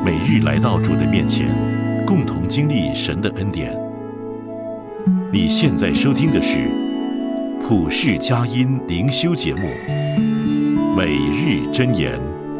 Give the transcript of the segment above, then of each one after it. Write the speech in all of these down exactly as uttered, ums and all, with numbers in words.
每日来到主的面前，共同经历神的恩典。你现在收听的是普世佳音灵修节目《每日箴言》。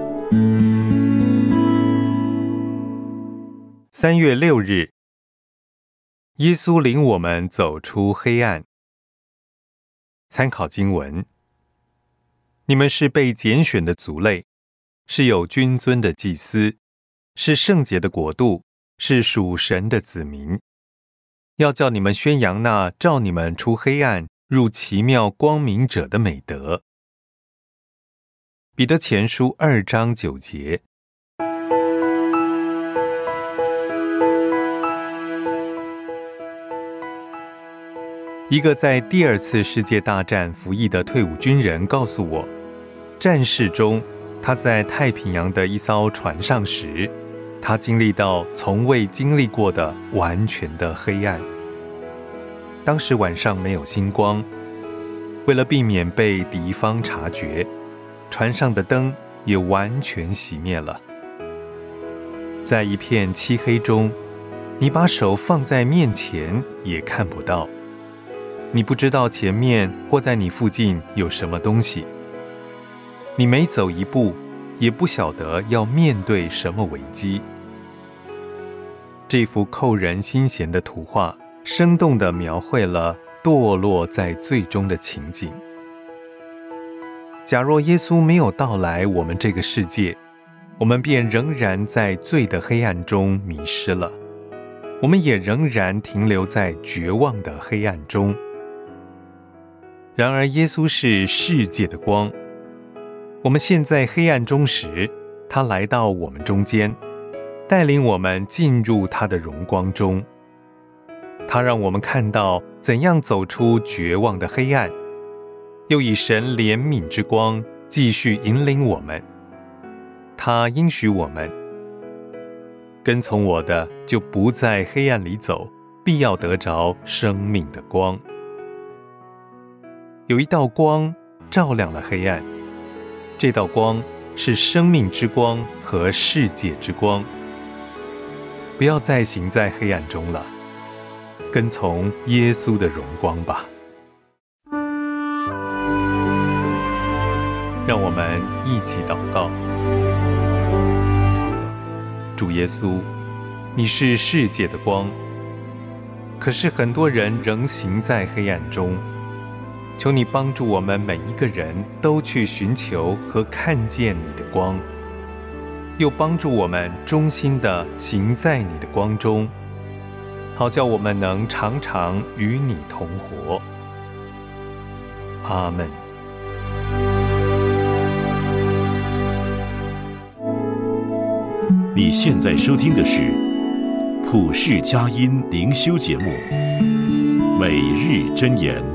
三月六日，耶稣领我们走出黑暗。参考经文：你们是被拣选的族类，是有君尊的祭司，是圣洁的国度，是属神的子民。要叫你们宣扬那召你们出黑暗入奇妙光明者的美德。彼得前书二章九节。一个在第二次世界大战服役的退伍军人告诉我，战事中他在太平洋的一艘船上时，他经历到从未经历过的完全的黑暗。当时晚上没有星光，为了避免被敌方察觉，船上的灯也完全熄灭了。在一片漆黑中，你把手放在面前也看不到，你不知道前面或在你附近有什么东西，你每走一步也不晓得要面对什么危机。这幅扣人心弦的图画生动地描绘了堕落在罪中的情景。假若耶稣没有到来我们这个世界，我们便仍然在罪的黑暗中迷失了，我们也仍然停留在绝望的黑暗中。然而耶稣是世界的光，我们现在黑暗中时，他来到我们中间，带领我们进入他的荣光中。他让我们看到怎样走出绝望的黑暗，又以神怜悯之光继续引领我们。他应许我们，跟从我的就不在黑暗里走，必要得着生命的光。有一道光照亮了黑暗，这道光是生命之光和世界之光。不要再行在黑暗中了，跟从耶稣的荣光吧。让我们一起祷告。主耶稣，你是世界的光，可是很多人仍行在黑暗中。求你帮助我们每一个人都去寻求和看见你的光，又帮助我们忠心地行在你的光中，好叫我们能常常与你同活。阿们。 你现在收听的是普世佳音灵修节目《每日箴言》。